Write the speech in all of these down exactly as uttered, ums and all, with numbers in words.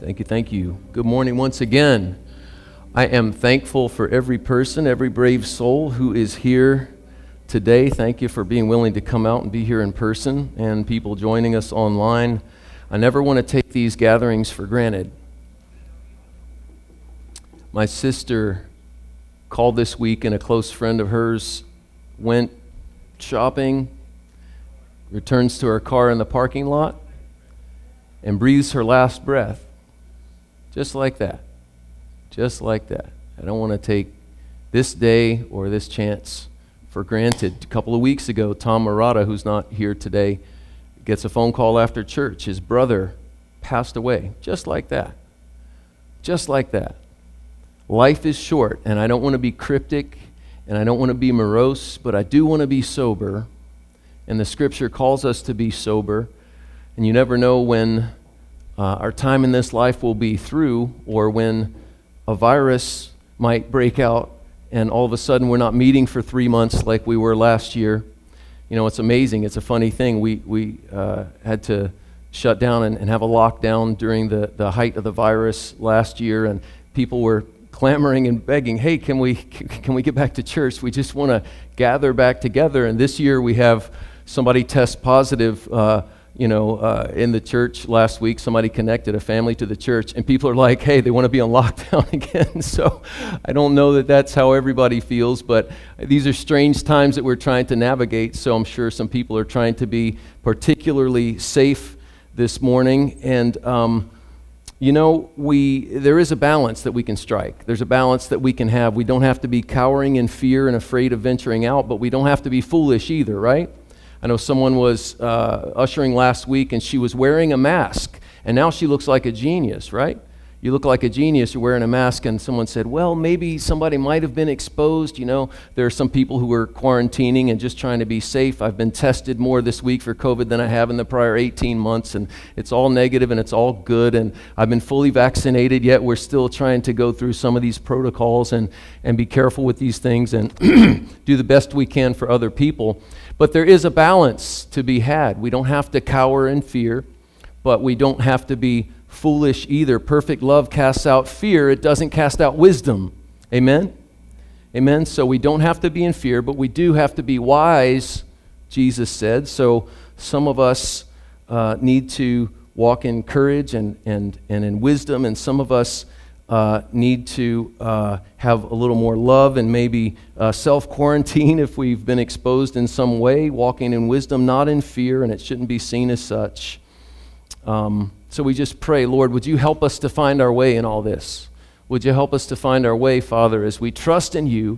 Thank you, thank you. Good morning once again. I am thankful for every person, every brave soul who is here today. Thank you for being willing to come out and be here in person, and people joining us online. I never want to take these gatherings for granted. My sister called this week, and a close friend of hers went shopping, returns to her car in the parking lot, and breathes her last breath. Just like that. Just like that. I don't want to take this day or this chance for granted. A couple of weeks ago, Tom Murata, who's not here today, gets a phone call after church. His brother passed away. Just like that. Just like that. Life is short, and I don't want to be cryptic, and I don't want to be morose, but I do want to be sober. And the Scripture calls us to be sober. And you never know when uh, our time in this life will be through, or when a virus might break out and all of a sudden we're not meeting for three months like we were last year. You know, it's amazing. It's a funny thing. We we uh, had to shut down and, and have a lockdown during the, the height of the virus last year, and people were clamoring and begging, hey, can we can we get back to church? We just want to gather back together. And this year we have somebody test positive uh, you know, uh, in the church last week. Somebody connected a family to the church, and people are like, hey, they want to be on lockdown again. So I don't know that that's how everybody feels, but these are strange times that we're trying to navigate, so I'm sure some people are trying to be particularly safe this morning. And um, you know, we there is a balance that we can strike. There's a balance that we can have. We don't have to be cowering in fear and afraid of venturing out, but we don't have to be foolish either, right? I know someone was uh, ushering last week, and she was wearing a mask, and now she looks like a genius, right? You look like a genius, you're wearing a mask, and someone said, well, maybe somebody might have been exposed. You know, there are some people who are quarantining and just trying to be safe. I've been tested more this week for COVID than I have in the prior eighteen months, and it's all negative and it's all good, and I've been fully vaccinated, yet we're still trying to go through some of these protocols and, and be careful with these things and do the best we can for other people. But there is a balance to be had. We don't have to cower in fear, but we don't have to be foolish either. Perfect love casts out fear. It doesn't cast out wisdom. Amen? Amen? So we don't have to be in fear, but we do have to be wise, Jesus said. So some of us uh, need to walk in courage and, and, and in wisdom, and some of us Uh, need to uh, have a little more love and maybe uh, self-quarantine if we've been exposed in some way, walking in wisdom, not in fear, and it shouldn't be seen as such. Um, so we just pray, Lord, would you help us to find our way in all this? Would you help us to find our way, Father, as we trust in you?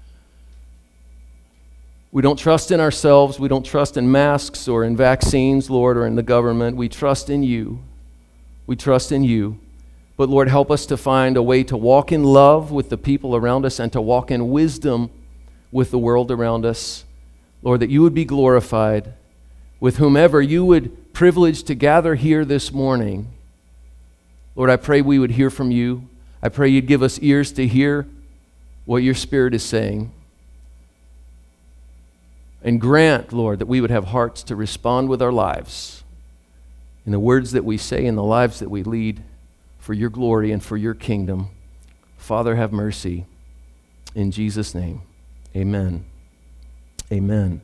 We don't trust in ourselves. We don't trust in masks or in vaccines, Lord, or in the government. We trust in you. We trust in you. But Lord, help us to find a way to walk in love with the people around us and to walk in wisdom with the world around us. Lord, that you would be glorified with whomever you would privilege to gather here this morning. Lord, I pray we would hear from you. I pray you'd give us ears to hear what your Spirit is saying. And grant, Lord, that we would have hearts to respond with our lives in the words that we say, in the lives that we lead, for your glory and for your kingdom. Father, have mercy. In Jesus' name, amen. Amen.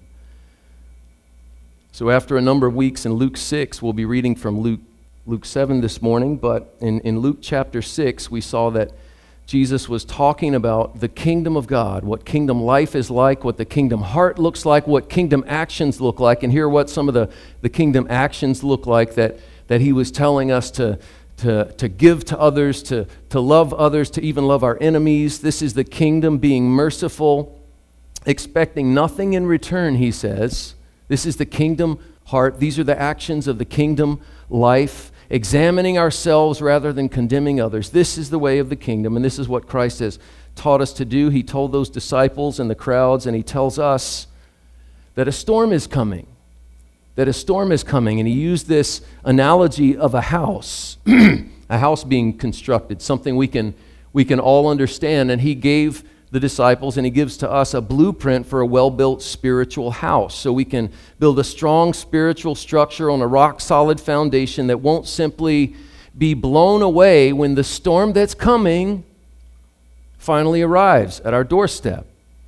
So after a number of weeks in Luke six, we'll be reading from Luke, Luke seven this morning, but in, in Luke chapter six, we saw that Jesus was talking about the kingdom of God, what kingdom life is like, what the kingdom heart looks like, what kingdom actions look like, and here what some of the, the kingdom actions look like that, that he was telling us to To, to give to others, to, to love others, to even love our enemies. This is the kingdom, being merciful, expecting nothing in return, he says. This is the kingdom heart. These are the actions of the kingdom life, examining ourselves rather than condemning others. This is the way of the kingdom, and this is what Christ has taught us to do. He told those disciples and the crowds, and he tells us that a storm is coming. That a storm is coming, and he used this analogy of a house, a house being constructed, something we can we can all understand, and he gave the disciples, and he gives to us a blueprint for a well-built spiritual house, so we can build a strong spiritual structure on a rock-solid foundation that won't simply be blown away when the storm that's coming finally arrives at our doorstep.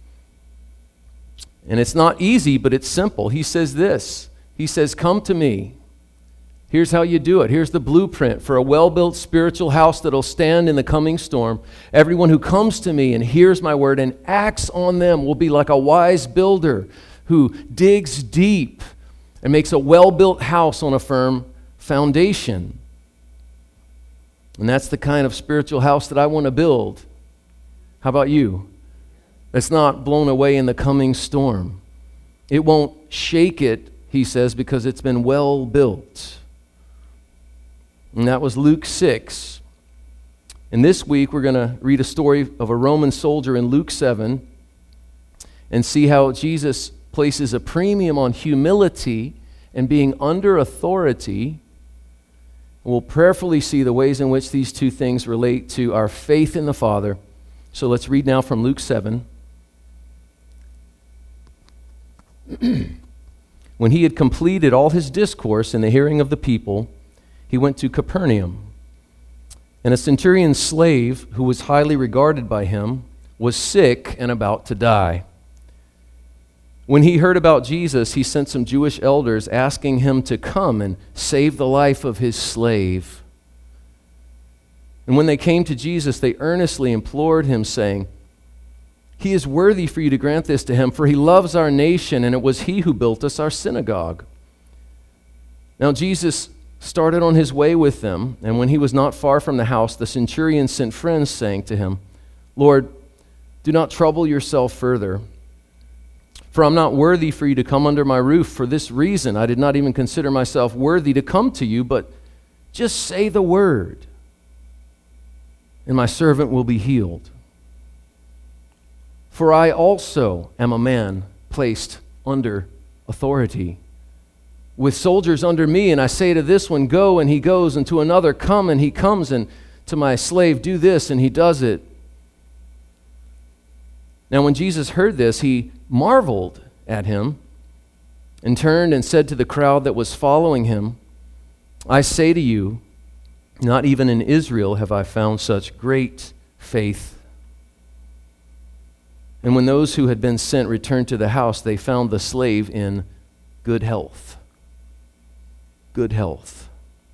And it's not easy, but it's simple. He says this. He says, come to me. Here's how you do it. Here's the blueprint for a well-built spiritual house that'll stand in the coming storm. Everyone who comes to me and hears my word and acts on them will be like a wise builder who digs deep and makes a well-built house on a firm foundation. And that's the kind of spiritual house that I want to build. How about you? It's not blown away in the coming storm. It won't shake it, he says, because it's been well built. And that was Luke six. And this week we're going to read a story of a Roman soldier in Luke seven and see how Jesus places a premium on humility and being under authority. We'll prayerfully see the ways in which these two things relate to our faith in the Father. So let's read now from Luke seven. When he had completed all his discourse in the hearing of the people, he went to Capernaum. And a centurion's slave, who was highly regarded by him, was sick and about to die. When he heard about Jesus, he sent some Jewish elders asking him to come and save the life of his slave. And when they came to Jesus, they earnestly implored him, saying, he is worthy for you to grant this to him, for he loves our nation, and it was he who built us our synagogue. Now Jesus started on his way with them, and when he was not far from the house, the centurion sent friends, saying to him, Lord, do not trouble yourself further, for I'm not worthy for you to come under my roof. For this reason I did not even consider myself worthy to come to you, but just say the word, and my servant will be healed. For I also am a man placed under authority, with soldiers under me, and I say to this one, go, and he goes, and to another, come, and he comes, and to my slave, do this, and he does it. Now when Jesus heard this, he marveled at him, and turned and said to the crowd that was following him, I say to you, not even in Israel have I found such great faith. And when those who had been sent returned to the house, they found the slave in good health. Good health.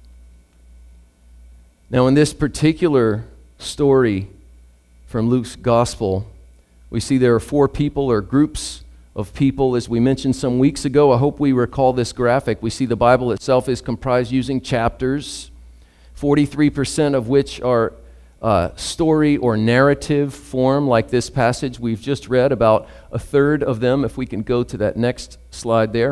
Now, in this particular story from Luke's gospel, we see there are four people or groups of people, as we mentioned some weeks ago. I hope we recall this graphic. We see the Bible itself is comprised using chapters, forty-three percent of which are Uh, story or narrative form, like this passage we've just read. About a third of them, if we can go to that next slide there,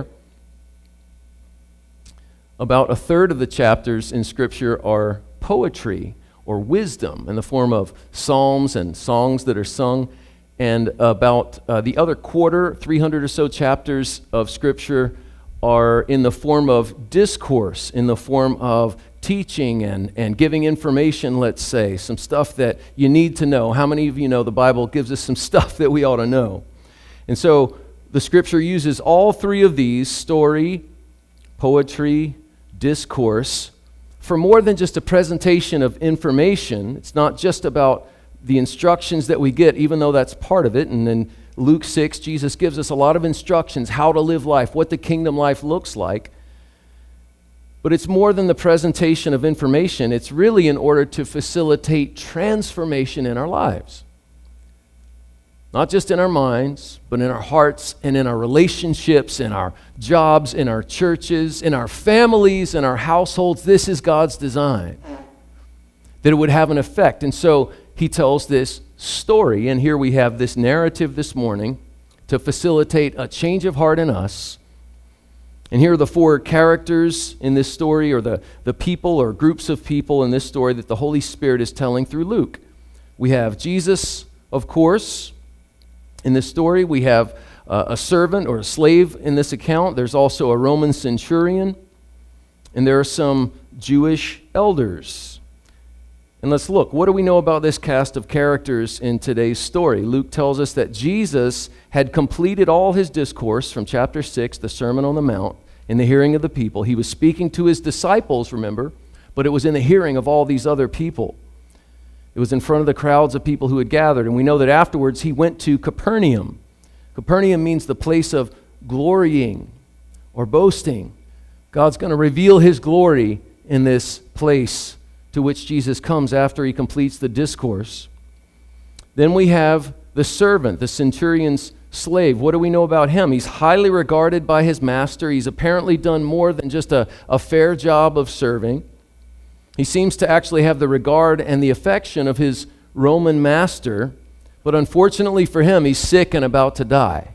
about a third of the chapters in Scripture are poetry or wisdom in the form of psalms and songs that are sung, and about uh, the other quarter, three hundred or so chapters of Scripture, are in the form of discourse, in the form of teaching and, and giving information, let's say, some stuff that you need to know. How many of you know the Bible gives us some stuff that we ought to know? And so the Scripture uses all three of these, story, poetry, discourse, for more than just a presentation of information. It's not just about the instructions that we get, even though that's part of it. And in Luke six, Jesus gives us a lot of instructions, how to live life, what the kingdom life looks like. But it's more than the presentation of information. It's really in order to facilitate transformation in our lives. Not just in our minds, but in our hearts and in our relationships, in our jobs, in our churches, in our families, in our households. This is God's design, that it would have an effect. And so he tells this story, and here we have this narrative this morning to facilitate a change of heart in us. And here are the four characters in this story, or the, the people or groups of people in this story that the Holy Spirit is telling through Luke. We have Jesus, of course. In this story, we have uh, a servant or a slave in this account. There's also a Roman centurion, and there are some Jewish elders. And let's look. What do we know about this cast of characters in today's story? Luke tells us that Jesus had completed all his discourse from chapter six, the Sermon on the Mount, in the hearing of the people. He was speaking to his disciples, remember, but it was in the hearing of all these other people. It was in front of the crowds of people who had gathered. And we know that afterwards he went to Capernaum. Capernaum means the place of glorying or boasting. God's going to reveal his glory in this place to which Jesus comes after he completes the discourse. Then we have the servant, the centurion's slave. What do we know about him? He's highly regarded by his master. He's apparently done more than just a, a fair job of serving. He seems to actually have the regard and the affection of his Roman master, but unfortunately for him, he's sick and about to die.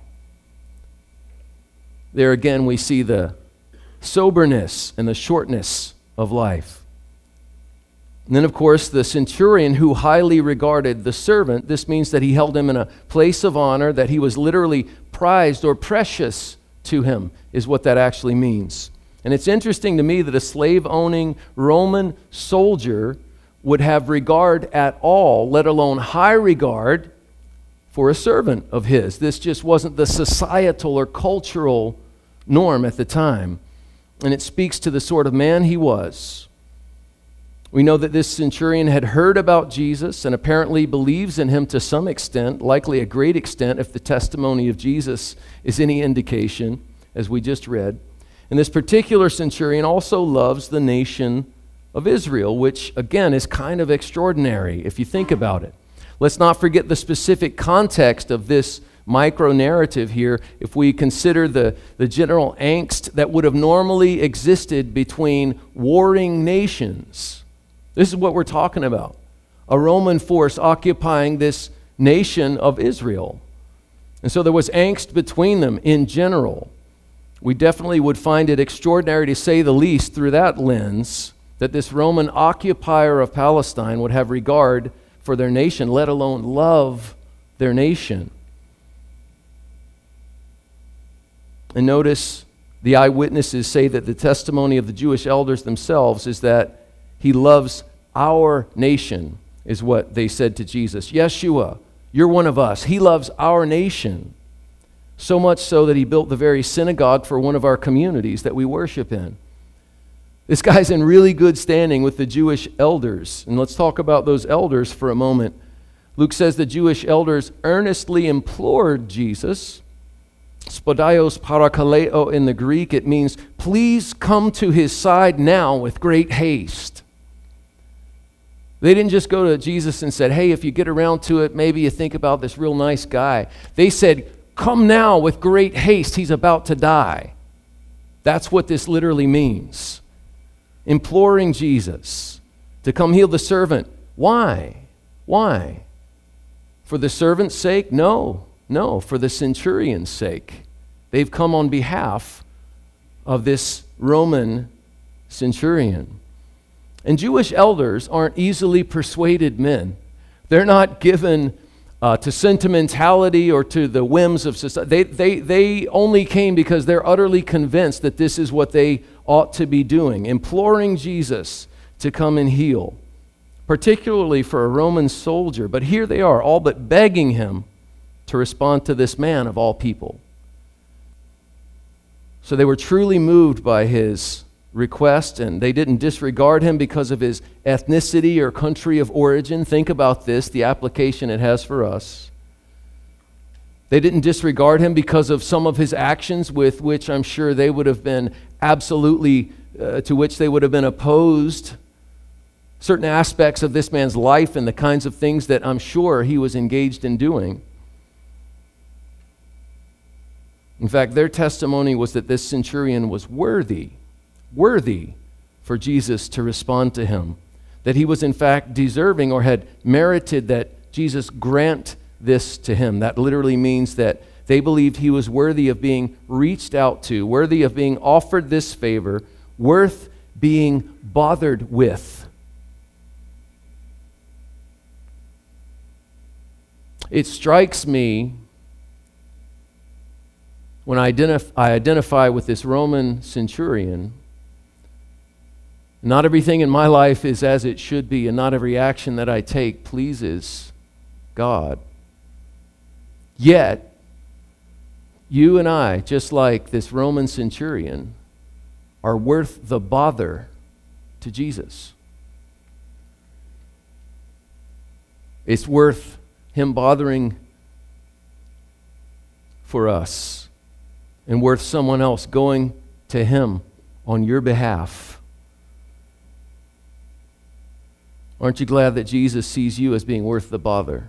There again, we see the soberness and the shortness of life. And then, of course, the centurion who highly regarded the servant, this means that he held him in a place of honor, that he was literally prized or precious to him, is what that actually means. And it's interesting to me that a slave-owning Roman soldier would have regard at all, let alone high regard, for a servant of his. This just wasn't the societal or cultural norm at the time. And it speaks to the sort of man he was. We know that this centurion had heard about Jesus and apparently believes in him to some extent, likely a great extent if the testimony of Jesus is any indication, as we just read. And this particular centurion also loves the nation of Israel, which again is kind of extraordinary if you think about it. Let's not forget the specific context of this micro-narrative here if we consider the, the general angst that would have normally existed between warring nations. This is what we're talking about. A Roman force occupying this nation of Israel. And so there was angst between them in general. We definitely would find it extraordinary, to say the least, through that lens, that this Roman occupier of Palestine would have regard for their nation, let alone love their nation. And notice the eyewitnesses say that the testimony of the Jewish elders themselves is that he loves our nation, is what they said to Jesus. Yeshua, you're one of us. He loves our nation. So much so that he built the very synagogue for one of our communities that we worship in. This guy's in really good standing with the Jewish elders. And let's talk about those elders for a moment. Luke says the Jewish elders earnestly implored Jesus. Spodios parakaleo in the Greek, it means, please come to his side now with great haste. They didn't just go to Jesus and said, hey, if you get around to it, maybe you think about this real nice guy. They said, come now with great haste, he's about to die. That's what this literally means. Imploring Jesus to come heal the servant. Why? Why? For the servant's sake? No. No, for the centurion's sake. They've come on behalf of this Roman centurion. And Jewish elders aren't easily persuaded men. They're not given uh, to sentimentality or to the whims of society. They, they, they only came because they're utterly convinced that this is what they ought to be doing, imploring Jesus to come and heal, particularly for a Roman soldier. But here they are, all but begging him to respond to this man of all people. So they were truly moved by his request, and they didn't disregard him because of his ethnicity or country of origin. Think about this, the application it has for us. They didn't disregard him because of some of his actions with which I'm sure they would have been absolutely, uh, to which they would have been opposed. Certain aspects of this man's life and the kinds of things that I'm sure he was engaged in doing. In fact, their testimony was that this centurion was worthy, worthy for Jesus to respond to him. That he was in fact deserving or had merited that Jesus grant this to him. That literally means that they believed he was worthy of being reached out to, worthy of being offered this favor, worth being bothered with. It strikes me when I, identif- I identify with this Roman centurion, not everything in my life is as it should be, and not every action that I take pleases God. Yet, you and I, just like this Roman centurion, are worth the bother to Jesus. It's worth him bothering for us and worth someone else going to him on your behalf. Aren't you glad that Jesus sees you as being worth the bother?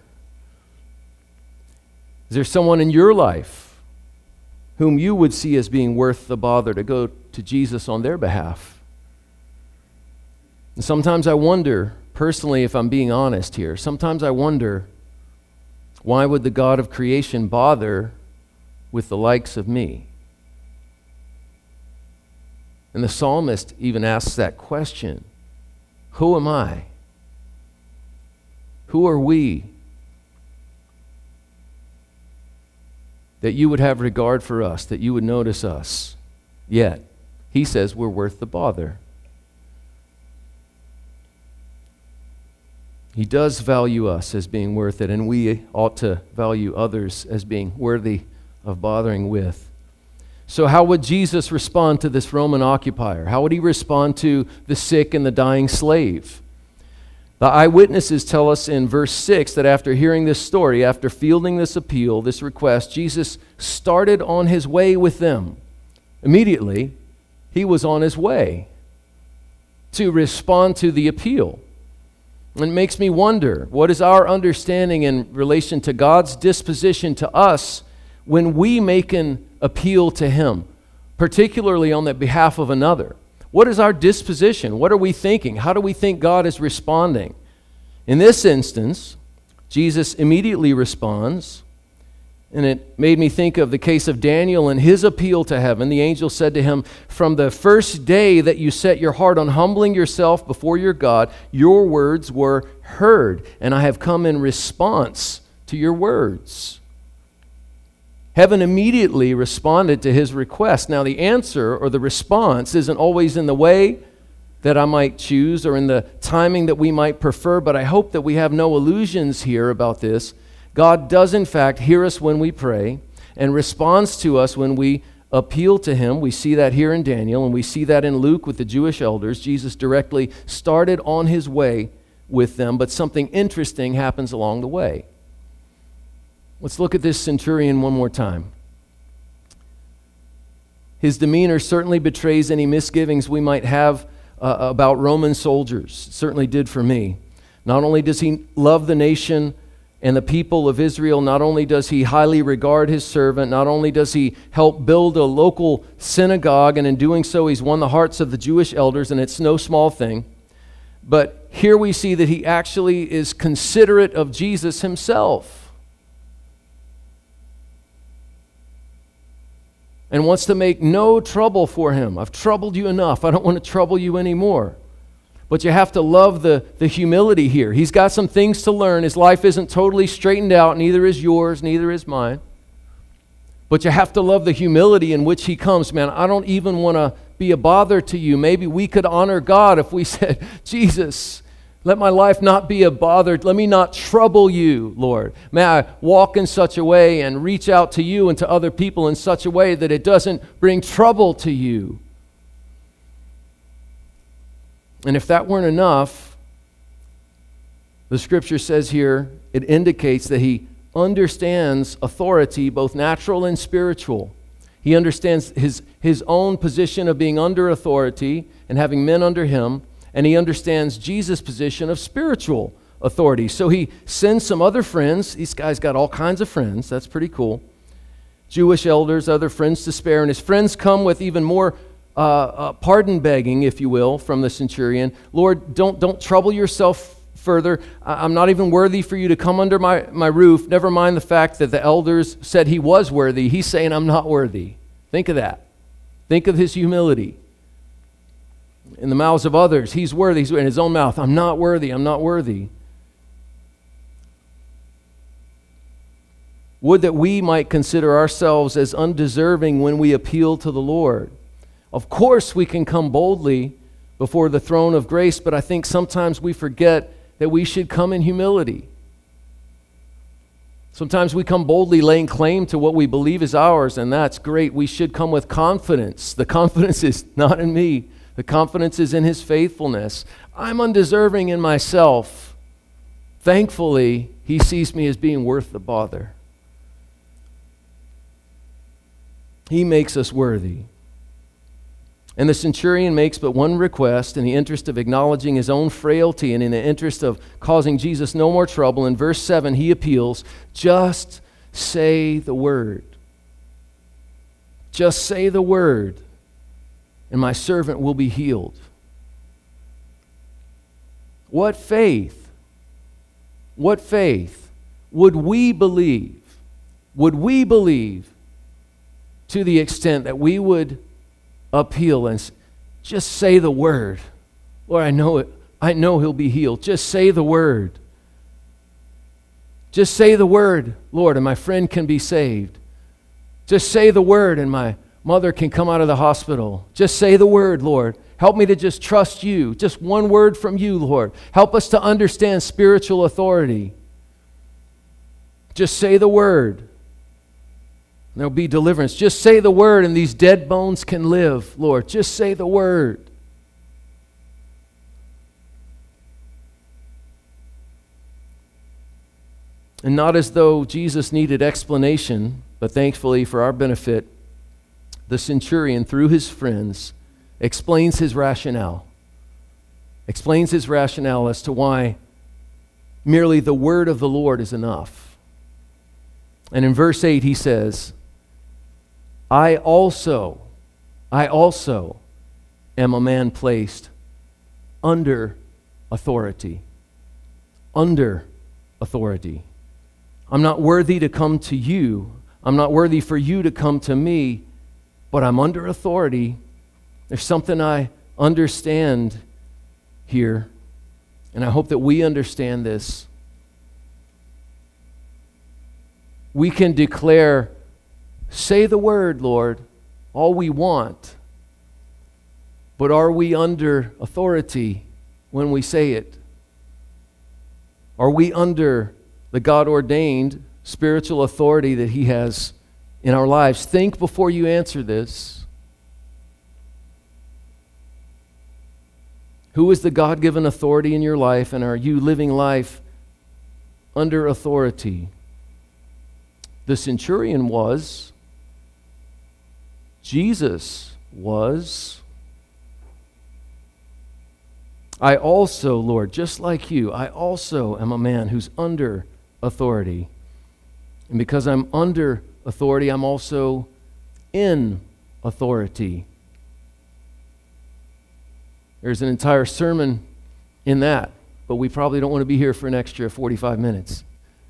Is there someone in your life whom you would see as being worth the bother to go to Jesus on their behalf? And sometimes I wonder, personally, if I'm being honest here, sometimes I wonder, why would the God of creation bother with the likes of me? And the psalmist even asks that question. Who am I? Who are we that you would have regard for us, that you would notice us? Yet, he says we're worth the bother. He does value us as being worth it, and we ought to value others as being worthy of bothering with. So how would Jesus respond to this Roman occupier? How would he respond to the sick and the dying slave? The eyewitnesses tell us in verse six that after hearing this story, after fielding this appeal, this request, Jesus started on his way with them. Immediately, he was on his way to respond to the appeal. And it makes me wonder, what is our understanding in relation to God's disposition to us when we make an appeal to him, particularly on the behalf of another? What is our disposition? What are we thinking? How do we think God is responding? In this instance, Jesus immediately responds, and it made me think of the case of Daniel and his appeal to heaven. The angel said to him, "From the first day that you set your heart on humbling yourself before your God, your words were heard, and I have come in response to your words." Heaven immediately responded to his request. Now, the answer or the response isn't always in the way that I might choose or in the timing that we might prefer, but I hope that we have no illusions here about this. God does, in fact, hear us when we pray and responds to us when we appeal to him. We see that here in Daniel, and we see that in Luke with the Jewish elders. Jesus directly started on his way with them, but something interesting happens along the way. Let's look at this centurion one more time. His demeanor certainly betrays any misgivings we might have uh, about Roman soldiers. It certainly did for me. Not only does he love the nation and the people of Israel, not only does he highly regard his servant, not only does he help build a local synagogue, and in doing so he's won the hearts of the Jewish elders, and it's no small thing, but here we see that he actually is considerate of Jesus himself and wants to make no trouble for him. I've troubled you enough. I don't want to trouble you anymore. But you have to love the, the humility here. He's got some things to learn. His life isn't totally straightened out. Neither is yours, neither is mine. But you have to love the humility in which he comes. Man, I don't even want to be a bother to you. Maybe we could honor God if we said, Jesus, let my life not be a bother. Let me not trouble you, Lord. May I walk in such a way and reach out to you and to other people in such a way that it doesn't bring trouble to you. And if that weren't enough, the scripture says here, it indicates that he understands authority, both natural and spiritual. He understands his, his own position of being under authority and having men under him, and he understands Jesus' position of spiritual authority. So he sends some other friends. These guys got all kinds of friends. That's pretty cool. Jewish elders, other friends to spare, and his friends come with even more Uh, uh, pardon begging, if you will, from the centurion. Lord, don't don't trouble yourself further. I, I'm not even worthy for you to come under my, my roof. Never mind the fact that the elders said he was worthy. He's saying, I'm not worthy. Think of that. Think of his humility. In the mouths of others, he's worthy. He's in his own mouth, I'm not worthy. I'm not worthy. Would that we might consider ourselves as undeserving when we appeal to the Lord. Of course, we can come boldly before the throne of grace, but I think sometimes we forget that we should come in humility. Sometimes we come boldly laying claim to what we believe is ours, and that's great. We should come with confidence. The confidence is not in me. The confidence is in his faithfulness. I'm undeserving in myself. Thankfully, he sees me as being worth the bother. He makes us worthy. And the centurion makes but one request in the interest of acknowledging his own frailty and in the interest of causing Jesus no more trouble. In verse seven, he appeals, just say the word. Just say the word, and my servant will be healed. What faith? What faith would we believe? Would we believe to the extent that we would appeal and just say the word? Lord, I know it. I know he'll be healed. Just say the word. Just say the word, Lord, and my friend can be saved. Just say the word and my mother can come out of the hospital. Just say the word, Lord. Help me to just trust you. Just one word from you, Lord. Help us to understand spiritual authority. Just say the word. And there'll be deliverance. Just say the word and these dead bones can live, Lord. Just say the word. And not as though Jesus needed explanation, but thankfully for our benefit, the centurion, through his friends, explains his rationale. Explains his rationale as to why merely the word of the Lord is enough. And in verse eight he says, I also, I also am a man placed under authority. Under authority. I'm not worthy to come to you. I'm not worthy for you to come to me, but I'm under authority. There's something I understand here, and I hope that we understand this. We can declare, say the word, Lord, all we want, but are we under authority when we say it? Are we under the God-ordained spiritual authority that he has in our lives? Think before you answer this. Who is the God-given authority in your life, and are you living life under authority? The centurion was. Jesus was. I also, Lord, just like you, I also am a man who's under authority. And because I'm under authority, I'm also in authority. There's an entire sermon in that, but we probably don't want to be here for an extra forty-five minutes.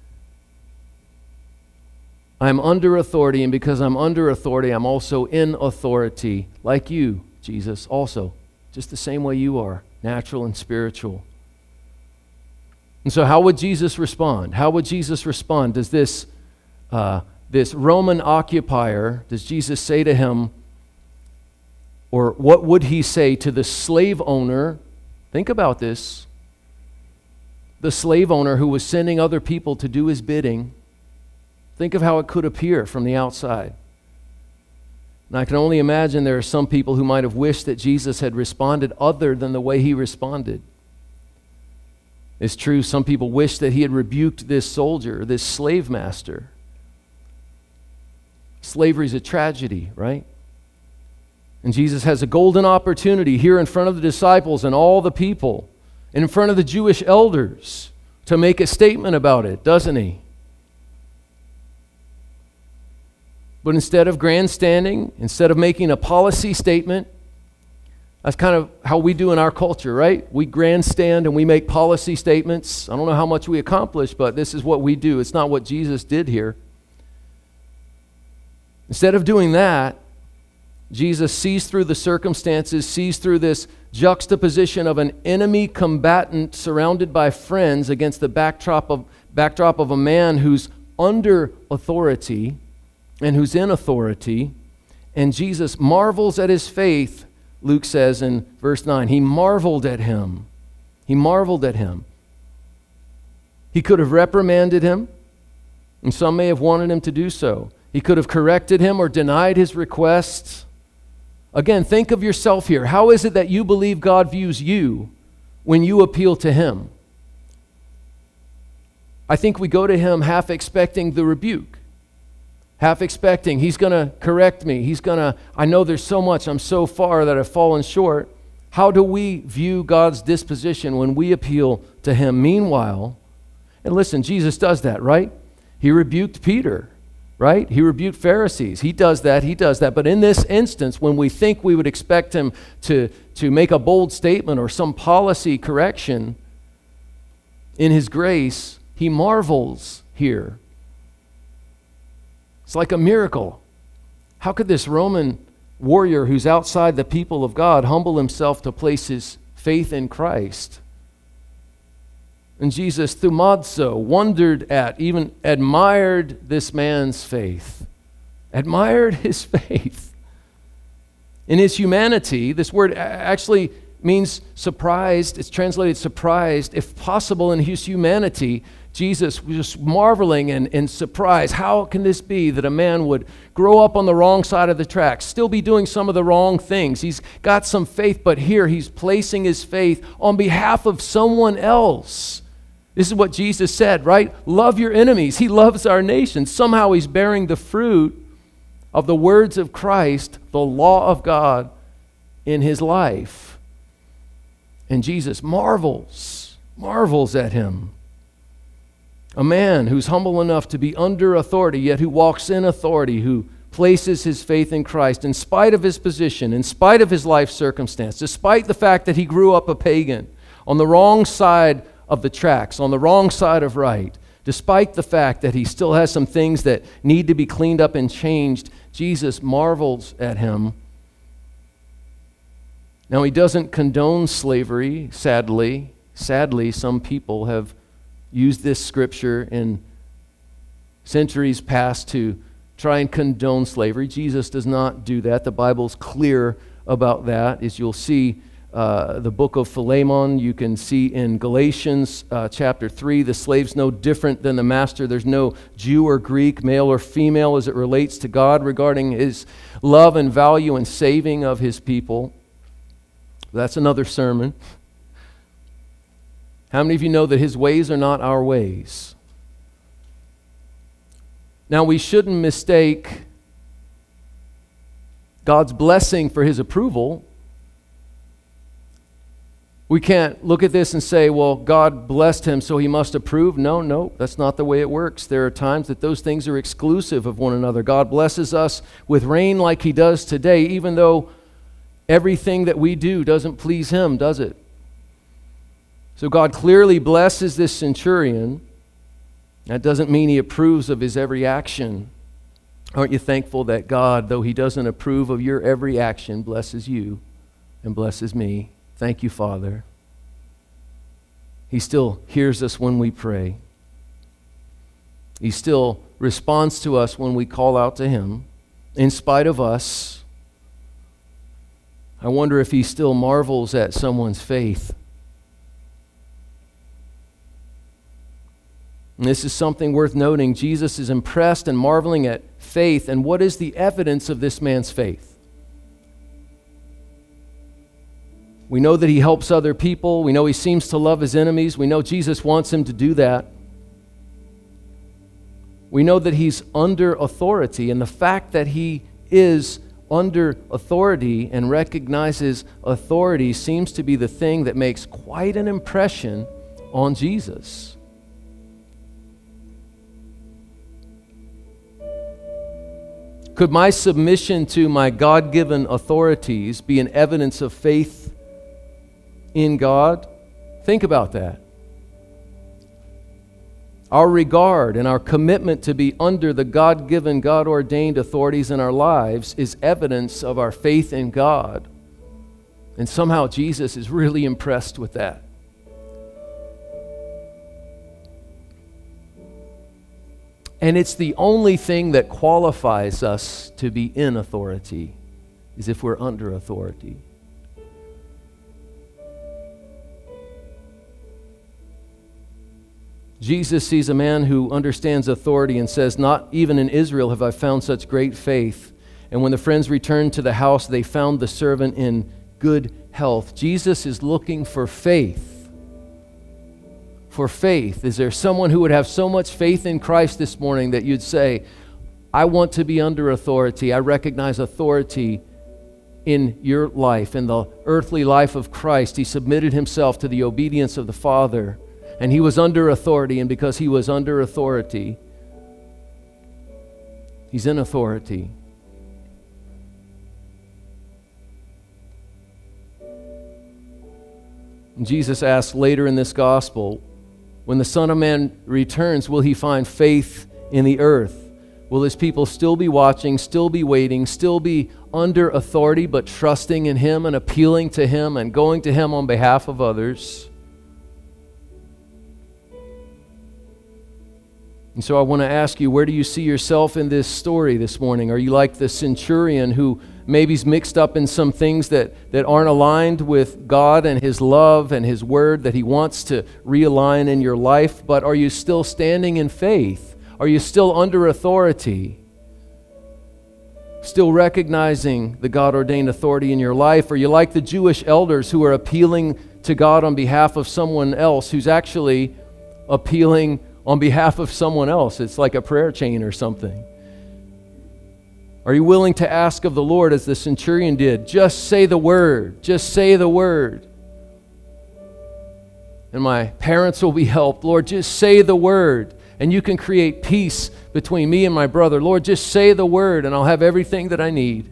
I'm under authority, and because I'm under authority, I'm also in authority, like you, Jesus, also, just the same way you are, natural and spiritual. And so how would Jesus respond? How would Jesus respond? Does this, uh, this Roman occupier, does Jesus say to him, or what would he say to the slave owner? Think about this. The slave owner who was sending other people to do his bidding. Think of how it could appear from the outside. And I can only imagine there are some people who might have wished that Jesus had responded other than the way he responded. It's true, some people wish that he had rebuked this soldier, this slave master. Slavery is a tragedy, right? And Jesus has a golden opportunity here in front of the disciples and all the people, and in front of the Jewish elders, to make a statement about it, doesn't he? But instead of grandstanding, instead of making a policy statement, that's kind of how we do in our culture, right? We grandstand and we make policy statements. I don't know how much we accomplish, but this is what we do. It's not what Jesus did here. Instead of doing that, Jesus sees through the circumstances, sees through this juxtaposition of an enemy combatant surrounded by friends against the backdrop of, backdrop of a man who's under authority and who's in authority. And Jesus marvels at his faith, Luke says in verse nine. He marveled at him. He marveled at him. He could have reprimanded him, and some may have wanted him to do so. He could have corrected him or denied his requests. Again, think of yourself here. How is it that you believe God views you when you appeal to Him? I think we go to Him half expecting the rebuke, half expecting He's going to correct me. He's going to, I know there's so much, I'm so far that I've fallen short. How do we view God's disposition when we appeal to Him? Meanwhile, and listen, Jesus does that, right? He rebuked Peter, right? He rebuked Pharisees. He does that, He does that. But in this instance, when we think we would expect Him to, to make a bold statement or some policy correction, in His grace, He marvels here. It's like a miracle. How could this Roman warrior who's outside the people of God humble himself to place his faith in Christ? And Jesus, thumadzo, wondered at, even admired this man's faith. Admired his faith. In his humanity, this word actually means surprised. It's translated surprised. If possible, in his humanity, Jesus was just marveling and, and surprised. How can this be that a man would grow up on the wrong side of the tracks, still be doing some of the wrong things? He's got some faith, but here he's placing his faith on behalf of someone else. This is what Jesus said, right? Love your enemies. He loves our nation. Somehow he's bearing the fruit of the words of Christ, the law of God, in his life. And Jesus marvels, marvels at him. A man who's humble enough to be under authority, yet who walks in authority, who places his faith in Christ in spite of his position, in spite of his life circumstance, despite the fact that he grew up a pagan, on the wrong side of the tracks, on the wrong side of right, despite the fact that he still has some things that need to be cleaned up and changed, Jesus marvels at him. Now, he doesn't condone slavery, sadly. Sadly, some people have used this scripture in centuries past to try and condone slavery. Jesus does not do that. The Bible's clear about that. As you'll see, uh, the book of Philemon, you can see in Galatians uh, chapter three, the slave's no different than the master. There's no Jew or Greek, male or female, as it relates to God regarding His love and value and saving of His people. That's another sermon. How many of you know that His ways are not our ways? Now, we shouldn't mistake God's blessing for His approval. We can't look at this and say, well, God blessed him, so He must approve. No, no, that's not the way it works. There are times that those things are exclusive of one another. God blesses us with rain like He does today, even though everything that we do doesn't please Him, does it? So God clearly blesses this centurion. That doesn't mean He approves of his every action. Aren't you thankful that God, though He doesn't approve of your every action, blesses you and blesses me? Thank you, Father. He still hears us when we pray. He still responds to us when we call out to Him, in spite of us. I wonder if He still marvels at someone's faith. And this is something worth noting. Jesus is impressed and marveling at faith. And what is the evidence of this man's faith? We know that he helps other people. We know he seems to love his enemies. We know Jesus wants him to do that. We know that he's under authority. And the fact that he is under authority and recognizes authority seems to be the thing that makes quite an impression on Jesus. Could my submission to my God-given authorities be an evidence of faith in God? Think about that. Our regard and our commitment to be under the God-given, God-ordained authorities in our lives is evidence of our faith in God. And somehow Jesus is really impressed with that. And it's the only thing that qualifies us to be in authority, is if we're under authority. Jesus sees a man who understands authority and says, "Not even in Israel have I found such great faith." And when the friends returned to the house, they found the servant in good health. Jesus is looking for faith. For faith. Is there someone who would have so much faith in Christ this morning that you'd say, I want to be under authority. I recognize authority in your life, in the earthly life of Christ. He submitted himself to the obedience of the Father, and he was under authority, and because he was under authority, he's in authority. And Jesus asks later in this gospel, when the Son of Man returns, will he find faith in the earth? Will his people still be watching, still be waiting, still be under authority, but trusting in him and appealing to him and going to him on behalf of others? And so I want to ask you, where do you see yourself in this story this morning? Are you like the centurion who maybe's mixed up in some things that, that aren't aligned with God and his love and his word that he wants to realign in your life? But are you still standing in faith? Are you still under authority? Still recognizing the God-ordained authority in your life? Are you like the Jewish elders who are appealing to God on behalf of someone else who's actually appealing on behalf of someone else? It's like a prayer chain or something. Are you willing to ask of the Lord as the centurion did? Just say the word. Just say the word. And my parents will be helped. Lord, just say the word. And you can create peace between me and my brother. Lord, just say the word and I'll have everything that I need.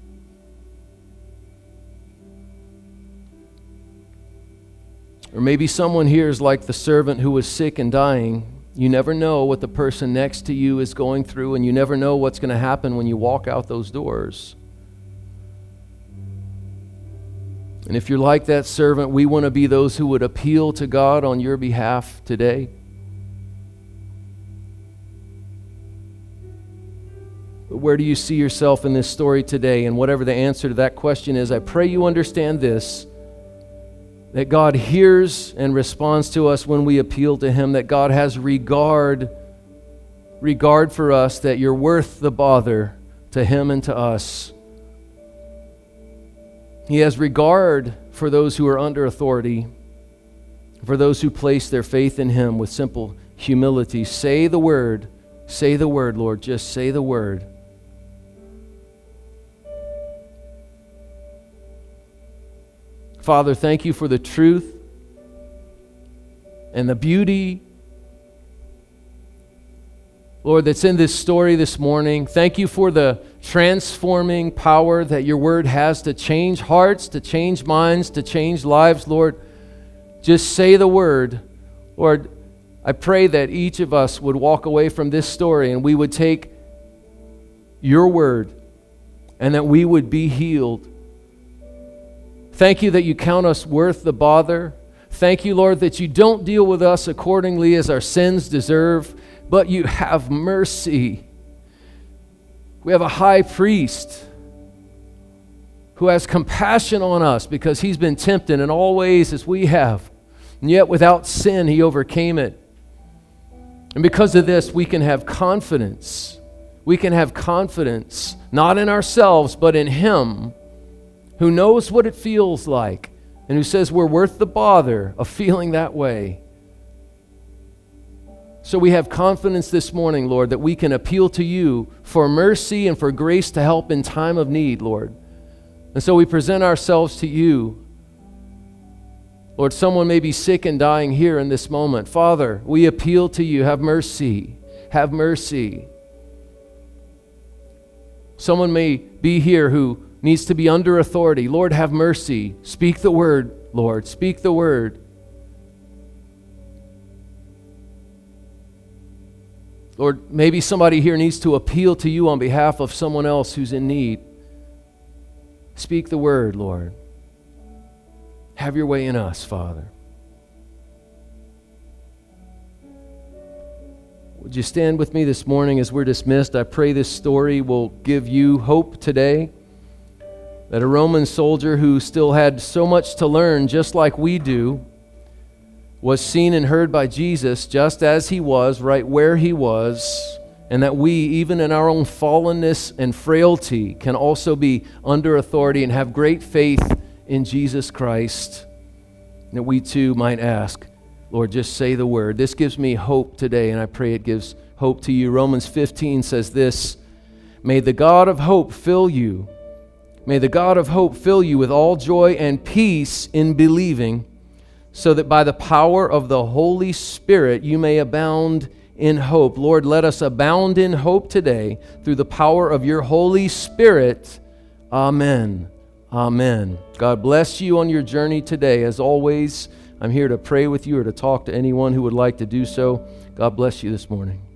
Or maybe someone here is like the servant who was sick and dying. You never know what the person next to you is going through, and you never know what's going to happen when you walk out those doors. And if you're like that servant, we want to be those who would appeal to God on your behalf today. But where do you see yourself in this story today? And whatever the answer to that question is, I pray you understand this, that God hears and responds to us when we appeal to him, that God has regard, regard for us, that you're worth the bother to him and to us. He has regard for those who are under authority, for those who place their faith in him with simple humility. Say the word, say the word, Lord, just say the word. Father, thank you for the truth and the beauty, Lord, that's in this story this morning. Thank you for the transforming power that your word has to change hearts, to change minds, to change lives, Lord. Just say the word. Lord, I pray that each of us would walk away from this story and we would take your word and that we would be healed. Thank you that you count us worth the bother. Thank you, Lord, that you don't deal with us accordingly as our sins deserve, but you have mercy. We have a high priest who has compassion on us because he's been tempted in all ways as we have, and yet without sin he overcame it. And because of this, we can have confidence. We can have confidence, not in ourselves, but in him, who knows what it feels like and who says we're worth the bother of feeling that way. So we have confidence this morning, Lord, that we can appeal to you for mercy and for grace to help in time of need, Lord. And so we present ourselves to you. Lord, someone may be sick and dying here in this moment. Father, we appeal to you. Have mercy. Have mercy. Someone may be here who needs to be under authority. Lord, have mercy. Speak the word, Lord. Speak the word. Lord, maybe somebody here needs to appeal to you on behalf of someone else who's in need. Speak the word, Lord. Have your way in us, Father. Would you stand with me this morning as we're dismissed? I pray this story will give you hope today. That a Roman soldier who still had so much to learn, just like we do, was seen and heard by Jesus just as he was, right where he was, and that we, even in our own fallenness and frailty, can also be under authority and have great faith in Jesus Christ, that we too might ask, Lord, just say the word. This gives me hope today, and I pray it gives hope to you. Romans fifteen says this, may the God of hope fill you. May the God of hope fill you with all joy and peace in believing, so that by the power of the Holy Spirit you may abound in hope. Lord, let us abound in hope today through the power of your Holy Spirit. Amen. Amen. God bless you on your journey today. As always, I'm here to pray with you or to talk to anyone who would like to do so. God bless you this morning.